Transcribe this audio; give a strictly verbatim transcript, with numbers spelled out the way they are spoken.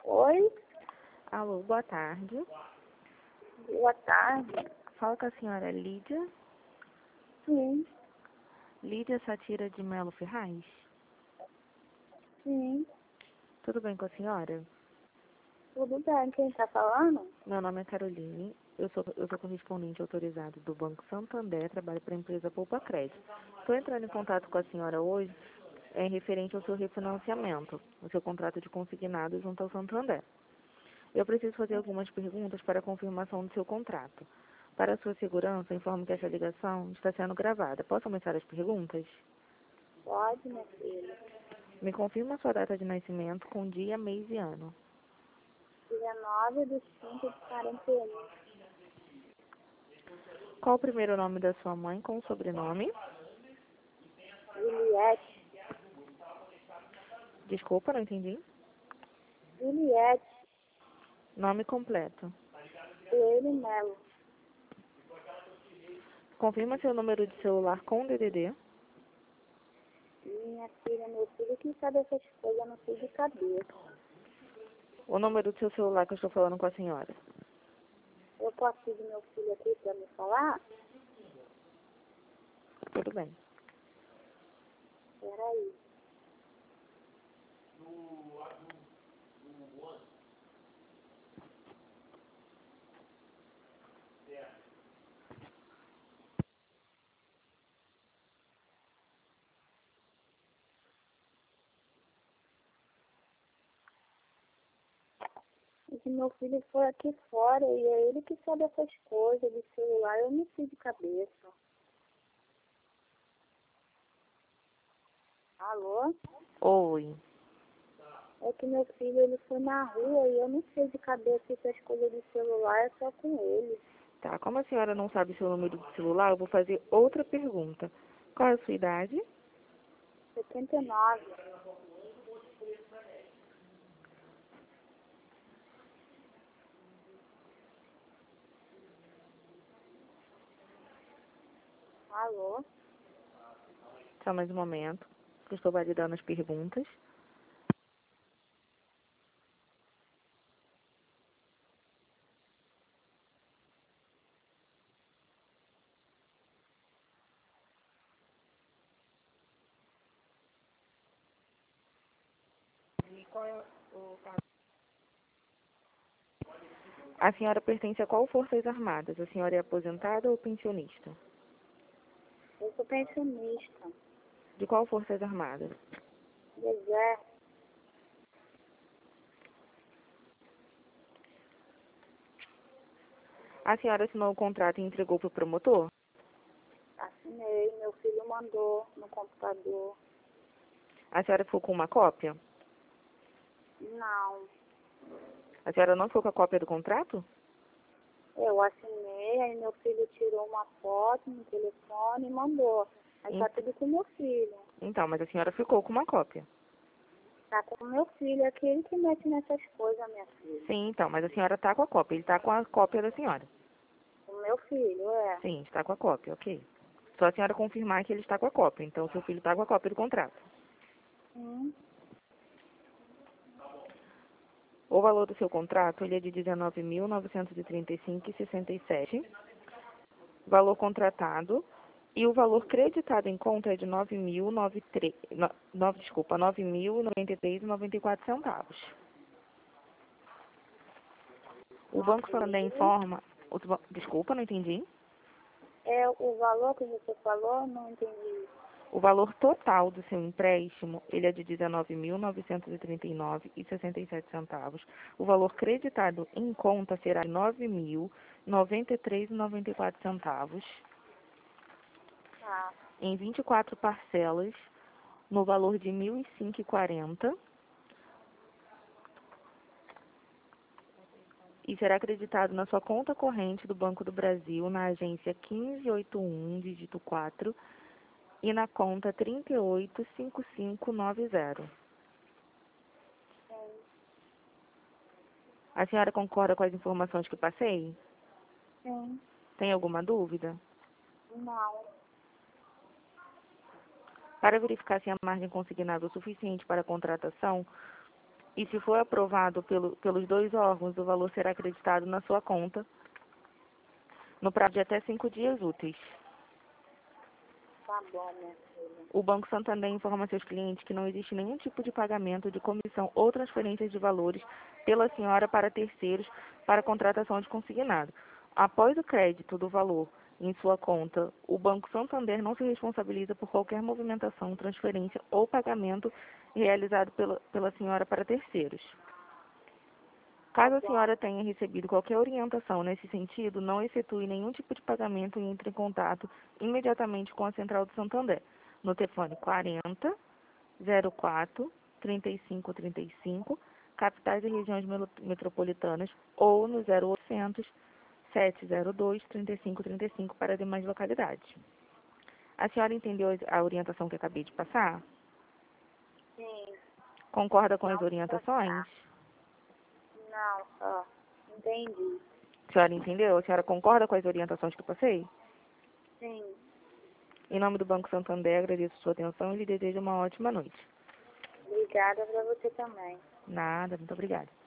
Oi, Alô, boa tarde. boa tarde. Fala com a senhora Lídia. Sim, Lídia Satira de Melo Ferraz. sim, Tudo bem com a senhora? tudo bem. Quem está falando? Meu nome é Caroline. Eu sou, eu sou correspondente autorizado do Banco Santander, trabalho para a empresa Poupa Crédito. Estou entrando em contato com a senhora hoje em referente ao seu refinanciamento, o seu contrato de consignado junto ao Santander. Eu preciso fazer algumas perguntas para a confirmação do seu contrato. Para a sua segurança, informo que essa ligação está sendo gravada. Posso começar as perguntas? Pode, minha filha. Me confirma a sua data de nascimento com dia, mês e ano. dezenove de cinco de quarenta e um. Qual o primeiro nome da sua mãe com o sobrenome? Juliette. Desculpa, não entendi. Juliette Nome completo. Coelho Melo. Confirma seu número de celular com D D D. Minha filha, meu filho, que sabe essas coisas, eu não sei de cabeça. O número do seu celular que eu estou falando com a senhora. Eu posso pedir meu filho aqui para me falar? Tudo bem. Peraí. E se meu filho for aqui fora, e é ele que sabe essas coisas de celular, eu não sei de cabeça. Alô? Oi. É que meu filho, ele foi na rua e eu não sei de cabeça essas coisas de celular, é só com ele. Tá, como a senhora não sabe seu número de celular, eu vou fazer outra pergunta. Qual é a sua idade? setenta e nove. Alô? Só mais um momento, que eu estou validando as perguntas. A senhora pertence a qual Forças Armadas? A senhora é aposentada ou pensionista? Eu sou pensionista. De qual Forças Armadas? Deserto. A senhora assinou o contrato e entregou para o promotor? Assinei, meu filho mandou no computador. A senhora ficou com uma cópia? Não. A senhora não ficou com a cópia do contrato? Eu assinei, aí meu filho tirou uma foto no telefone e mandou. Aí tá tudo com meu filho. Então, mas a senhora ficou com uma cópia. Tá com meu filho, é aquele que mexe nessas coisas, minha filha. Sim, então, mas a senhora está com a cópia. Ele está com a cópia da senhora. O meu filho, é. Sim, está com a cópia, ok. Só a senhora confirmar que ele está com a cópia. Então, seu filho está com a cópia do contrato. Hum. O valor do seu contrato ele é de dezenove mil novecentos e trinta e cinco reais e sessenta e sete centavos. Valor contratado. E o valor creditado em conta é de nove mil e noventa e três, no, nove, desculpa, nove mil e noventa e três reais e noventa e quatro centavos. O Banco Santander informa... o- Desculpa, não entendi. É o valor que você falou, não entendi. O valor total do seu empréstimo, ele é de dezenove mil novecentos e trinta e nove reais e sessenta e sete centavos. O valor creditado em conta será nove mil e noventa e três reais e noventa e quatro centavos, Tá. em vinte e quatro parcelas, no valor de mil e cinco reais e quarenta centavos, e será acreditado na sua conta corrente do Banco do Brasil, na agência quinze oitenta e um, dígito quatro, e na conta trinta e oito cinco cinco noventa. Sim. A senhora concorda com as informações que passei? Sim. Tem alguma dúvida? Não. Para verificar se a margem consignada é o suficiente para a contratação, E se for aprovado pelo, pelos dois órgãos, o valor será acreditado na sua conta no prazo de até cinco dias úteis. Tá bom, minha filha. O Banco Santander informa seus clientes que não existe nenhum tipo de pagamento de comissão ou transferência de valores pela senhora para terceiros para contratação de consignado. Após o crédito do valor em sua conta, o Banco Santander não se responsabiliza por qualquer movimentação, transferência ou pagamento realizado pela, pela senhora para terceiros. Caso a senhora tenha recebido qualquer orientação nesse sentido, não efetue nenhum tipo de pagamento e entre em contato imediatamente com a Central do Santander, no telefone quarenta, zero quatro, trinta e cinco trinta e cinco, capitais e regiões metropolitanas, ou no zero oitocentos, sete zero dois, trinta e cinco trinta e cinco para demais localidades. A senhora entendeu a orientação que acabei de passar? Sim. Concorda com as Não, orientações? Não, só. Entendi. A senhora entendeu? A senhora concorda com as orientações que eu passei? Sim. Em nome do Banco Santander, agradeço sua atenção e lhe desejo uma ótima noite. Obrigada pra você também. Nada, muito obrigada.